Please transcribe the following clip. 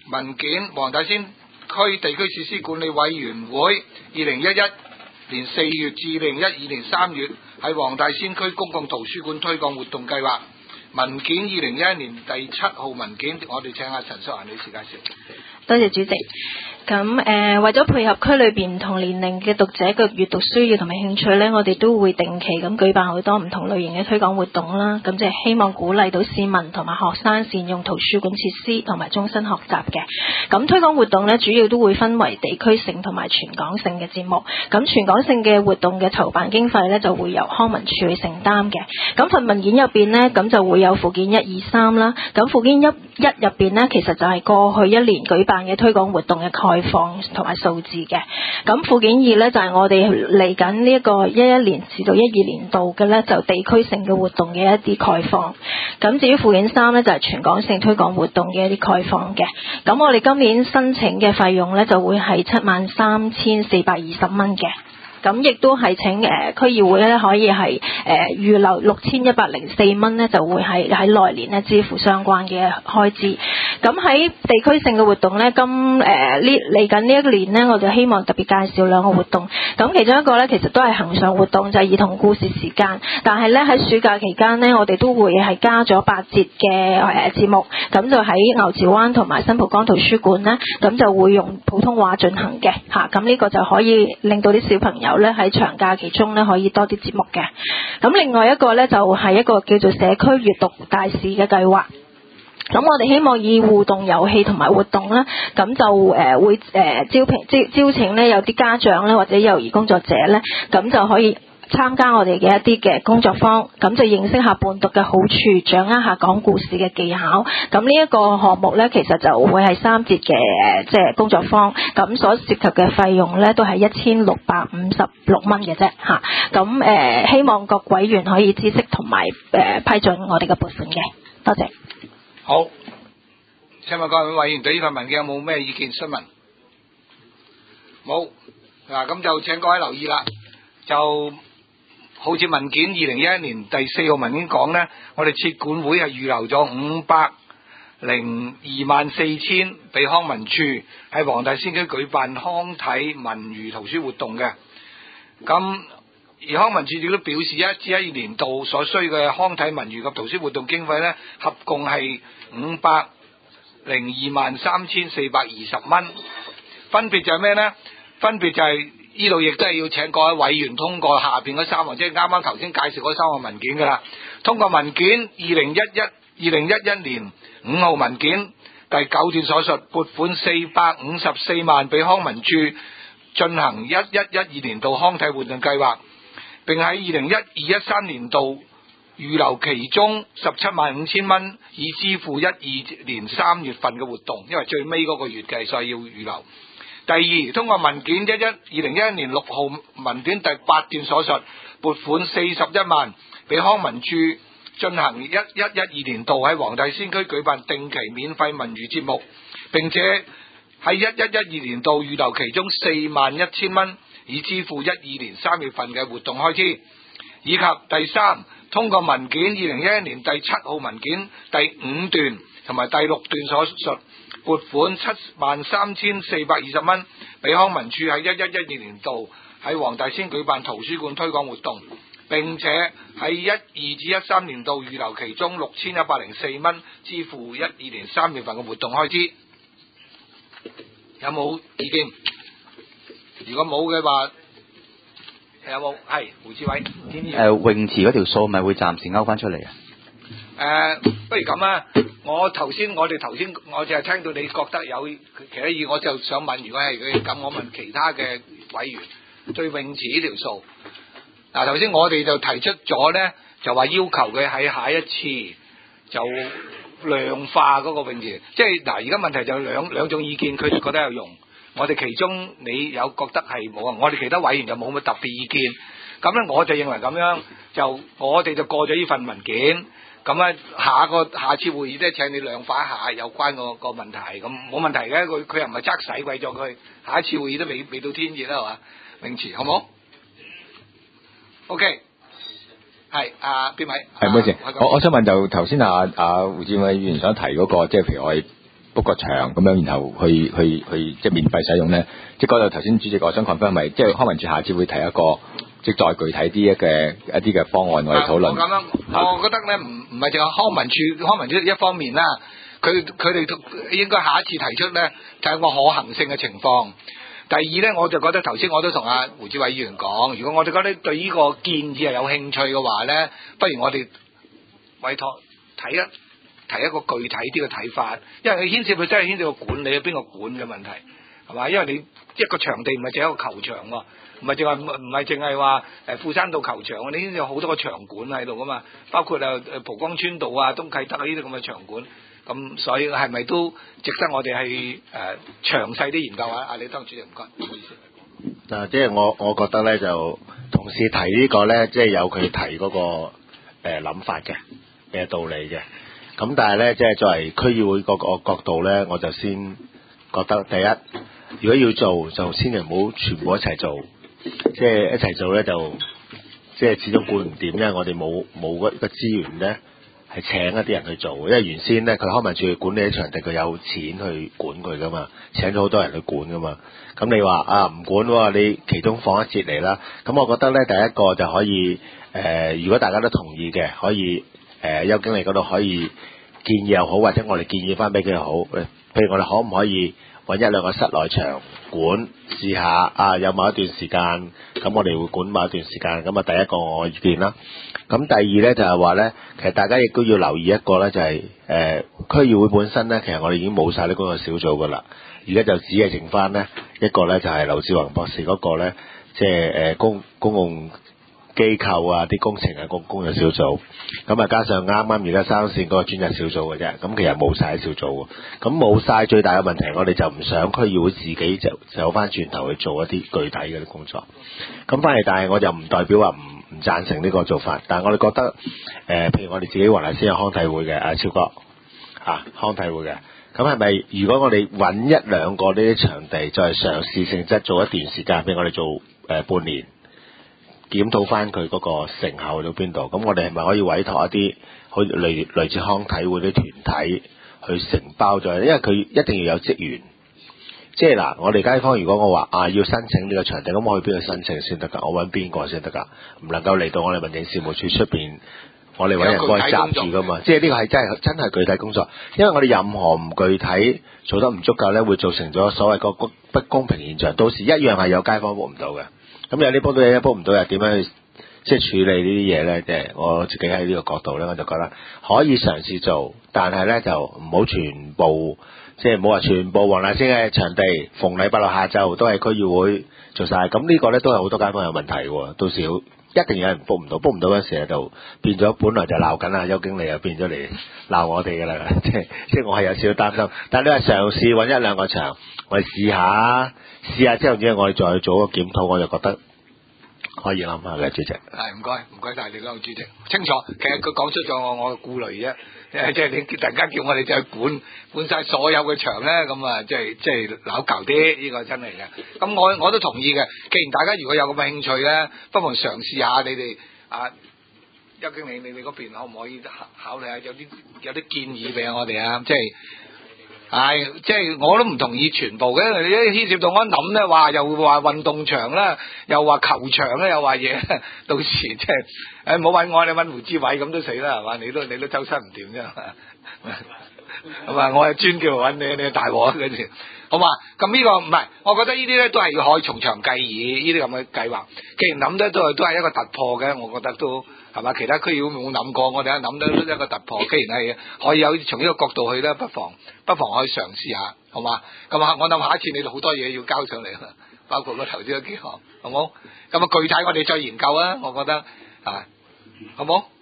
文件，黃大仙區地區設施管理委員會2011年4月至2012年3月喺黃大仙區公共圖書館推廣活動計劃。文件2011年第7號文件，我哋請阿陳淑嫻女士介紹。 多謝主席。咁為咗配合區裏邊唔同年齡嘅讀者嘅閱讀需要同埋興趣呢，我哋都會定期咁舉辦好多唔同類型嘅推廣活動啦。咁即係希望鼓勵到市民同埋學生善用圖書館設施同埋終身學習嘅。咁推廣活動呢，主要都會分為地區性同埋全港性嘅節目。咁全港性嘅活動嘅籌辦經費呢，就會由康文署去承擔嘅。咁份文件入邊呢，咁就會有附件1、2、3啦。咁附件一入邊呢，其實就係過去一年舉辦嘅推廣活動嘅概況同埋數字嘅。咁附件2呢，就係我哋嚟緊呢一個11年至到12年度嘅呢，就地區性嘅活動嘅一啲概況。咁至於附件3呢，就係全港性推廣活動嘅一啲概況嘅。咁我哋今年申請嘅費用呢，就會係73,420蚊嘅。咁亦都係請區議會咧可以係預留6,104蚊咧，就會係喺來年咧支付相關嘅開支。咁喺地區性嘅活動咧，嚟緊呢一年呢，我就希望特別介紹兩個活動。咁其中一個咧，其實都係恆常活動，就係兒童故事時間。但係咧喺暑假期間呢，我哋都會係加咗8節嘅節目。咁就喺牛池灣同埋新蒲崗圖書館呢，咁就會用普通話進行嘅嚇。咁呢個就可以令到啲小朋友咧喺長假期中咧可以多啲節目嘅。咁另外一個咧就係一個叫做社區閱讀大使嘅計劃。咁我哋希望以互動遊戲同埋活動啦，咁就會招請咧有啲家長咧或者幼兒工作者咧，咁就可以參加我哋嘅一啲嘅工作坊，咁就認識下伴讀嘅好處，掌握下講故事嘅技巧。咁呢一個項目呢，其實就會係3節嘅即係工作坊，咁所涉及嘅費用呢，都係1,656蚊嘅啫嚇。咁希望各委員可以知悉同埋批准我哋嘅撥款嘅，多謝。 好，請問各位委員對呢份文件有冇咩意見？詢問冇嗱，咁就請各位留意啦，就好似文件2011年第4號文件講呢，我哋設管會係預留咗5024000俾康文署喺黃大仙區舉辦康體文娛圖書活動嘅。咁而康文署亦都表示1至12年度所需嘅康體文娛及圖書活動經費呢，合共係5023420蚊。分別就係咩呢？分別就係呢度亦都係要請各位委員通過下邊嗰3項，即係啱啱頭先介紹嗰3項文件噶啦。通過文件2011年5號文件第9段所述，撥款454萬俾康文署進行1112年度康體活動計劃，並喺2012-13年度預留其中175000蚊，以支付12年3月份嘅活動，因為最尾嗰個月嘅，所以要預留。第二，通過文件2011年6號文件第8段所述，撥款41萬俾康文署進行1112年度喺黃大仙區舉辦定期免費文娛節目，並且喺1112年度預留其中41000蚊，以支付12年3月份嘅活動開支。以及第三，通過文件2011年第7號文件第5段同埋第6段所述，撥款73420蚊俾康文署喺1112年度喺黃大仙舉辦圖書館推廣活動，並且喺12至13年度預留其中6104蚊，支付12年3月份嘅活動開支。有冇意見？如果冇嘅話，有冇？係胡志偉。 泳池嗰條數咪會暫時勾翻出嚟啊？ 不如咁啊！我哋頭先我就係聽到你覺得有其他意見，我就想問，如果係佢咁，我問其他嘅委員對泳池呢條數。嗱，頭先我哋就提出咗咧，就話要求佢喺下一次就量化嗰個泳池，即係嗱，而家問題就兩種意見，佢哋覺得有用。我哋其中你有覺得係冇啊？我哋其他委員就冇乜特別意見。咁咧，我就認為咁樣，就我哋就過咗呢份文件。咁咧，下次會議咧，請你量化一下有關個問題。咁冇問題嘅，佢又唔係爭使鬼咗佢。下一次會議都未到天熱啦，係嘛？泳池好冇 ？OK， 係邊位？ 係唔好意思，我想問就頭先胡志偉議員想提嗰個，即係譬如我哋 book 個場咁樣，然後去即係免費使用咧？即係嗰度頭先主席我想 confirm 係咪即係康文署下次會提一個即係再具體啲一啲嘅方案我哋討論？ 我咁樣，我覺得咧唔係淨係康文署一方面啦，佢哋應該下一次提出咧就係個可行性嘅情況。第二咧，我就覺得頭先我都同阿胡志偉議員講，如果我哋覺得對呢個建議係有興趣嘅話咧，不如我哋委託提一個具體啲嘅睇法，因為佢真係牽涉個管理邊個管嘅問題，係嘛？因為你一個場地唔係淨係一個球場喎，唔係淨係話富山道球場，你牽涉有好多個場館喺度噶嘛，包括蒲崗村道啊、東啟德啊呢啲咁嘅場館。咁所以係咪都值得我哋係詳細啲研究啊？李德主席唔該，唔好意思。 嗱，即係我覺得咧，就同事提呢個咧，即係有佢提嗰個諗法嘅道理嘅。咁但係咧，即係作為區議會嗰個角度咧，我就先覺得第一，如果要做就千祈唔好全部一齊做，即係一齊做咧就即係始終管唔掂，因為我哋冇個資源咧。係請一啲人去做，因為原先咧佢康文署去管理啲場地，佢有錢去管佢噶嘛，請咗好多人去管噶嘛。咁你話唔管喎，你其中放一節嚟啦。咁我覺得咧，第一個就可以如果大家都同意嘅，可以邱經理嗰度可以建議又好，或者我哋建議翻俾佢又好。譬如我哋可唔可以揾一兩個室內場館試下有某一段時間，咁我哋會管某一段時間。咁第一個我意見啦。咁第二咧就係話咧，其實大家亦都要留意一個咧，就係區議會本身咧，其實我哋已經冇晒啲工作小組噶啦，而家就只係剩翻咧一個咧，就係劉志宏博士嗰個咧，即係公共機構啊啲工程嘅工作小組，咁加上啱啱而家三線嗰個專責小組嘅啫，咁其實冇晒啲小組喎，咁冇晒最大嘅問題，我哋就唔想區議會自己就走翻轉頭去做一啲具體嘅工作，咁翻嚟，但係我就唔代表話唔贊成呢個做法，但係我哋覺得譬如我哋自己華麗先有康體會嘅超哥康體會嘅，咁係咪如果我哋揾一兩個呢啲場地，就係嘗試性質做一段時間，俾我哋做半年，檢討翻佢嗰個成效到邊度？咁我哋係咪可以委託一啲好似類似康體會啲團體去承包咗？因為佢一定要有職員。即係嗱，我哋街坊如果我話要申請呢個場地，咁我去邊度申請先得㗎？我揾邊個先得㗎？唔能夠嚟到我哋民政事務處出邊，我哋揾人幫佢閘住㗎嘛？即係呢個係真係具體工作，因為我哋任何唔具體做得唔足夠咧，會造成咗所謂個不公平現象。到時一樣係有街坊 book 唔到嘅。咁有啲 book 到嘢 book 唔到，又點樣去即係處理呢啲嘢咧？即係我自己喺呢個角度咧，我就覺得可以嘗試做，但係咧就唔好全部。即係唔好話全部黃大仙嘅場地，逢禮拜六下晝都係區議會做晒，咁呢個咧都係好多街坊有問題喎。到時一定有人 book 唔到嗰陣時就變咗，本來就鬧緊啦，邱經理又變咗嚟鬧我哋㗎啦。即係我係有少少擔心，但係你話嘗試揾一兩個場，我哋試下之後之後，我哋再去做個檢討，我就覺得可以諗下嘅，主席。係唔該晒你兩個主席，清楚。其實佢講出咗我嘅顧慮啫。即係你突然間叫我哋就去管晒所有嘅場咧，咁啊，即係扭舊啲，呢個真係嘅。咁我都同意嘅。既然大家如果有咁嘅興趣咧，不妨嘗試下你哋邱經理，你嗰邊可唔可以考慮下有啲建議俾我哋啊？即係我都唔同意全部嘅，你一牽涉到我一諗咧，話又話運動場啦，又話球場咧，又話嘢，到時即係唔好揾我，你揾胡志偉咁都死啦，係嘛？你都周身唔掂啫，係嘛？我係專叫揾你大鑊嗰時，好嘛？咁呢個唔係，我覺得呢啲咧都係要可以從長計議，呢啲咁嘅計劃。既然諗得都係一個突破嘅，我覺得都係嘛？其他區議會冇諗過，我哋諗到一個突破。既然係可以有從呢個角度去咧，不妨可以嘗試下，好嘛？咁我諗下一次你哋好多嘢要交上嚟啦，包括個投資嘅幾項，好冇？咁具體我哋再研究啊，我覺得好冇？